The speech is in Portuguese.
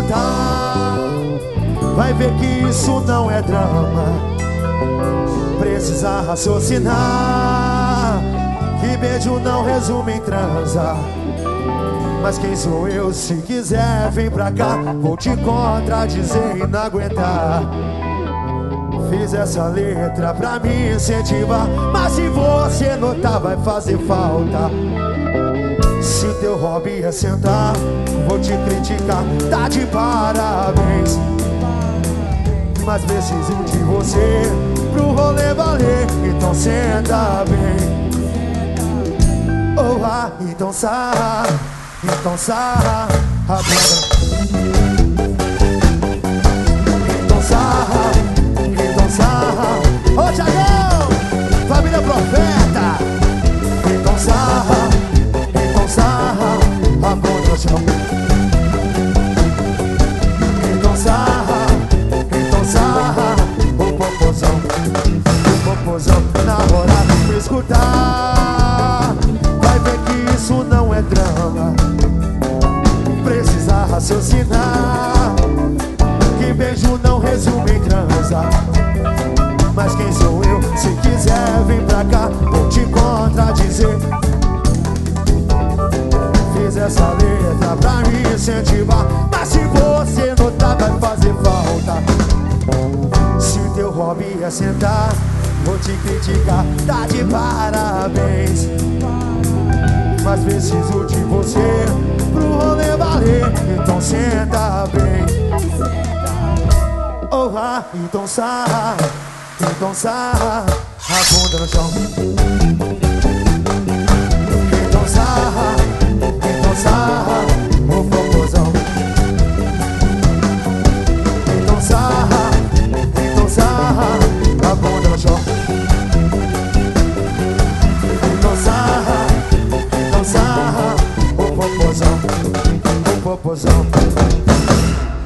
escutar, vai ver que isso não é drama. Precisa raciocinar, que beijo não resume em transa. Mas quem sou eu? Se quiser vem pra cá, vou te contradizer e não aguentar. Fiz essa letra pra me incentivar, mas se você notar vai fazer falta. Se teu hobby é sentar, vou te criticar, tá de parabéns. Mas preciso de você pro rolê valer, então senta bem. Oh, ah, então sarra a bunda. Então sarra. Ô Thiagão, família Profeta. Então sarra a bunda no chão. Então sarra o popozão na hora de escutar, vai ver que isso não é drama. Precisa raciocinar, que beijo não resume em transa. Mas quem sou eu? Se quiser vem pra cá, vou te contradizer. Fiz essa letra pra me incentivar, mas se você notar vai fazer falta. Se teu hobby é sentar, vou te criticar, tá de parabéns. Mas preciso de você pro rolê valer, então senta bem. Oh, ah, então sarra a bunda no chão. Então sarra o popozão. Então sarra a bunda no chão. Então sarra o popozão.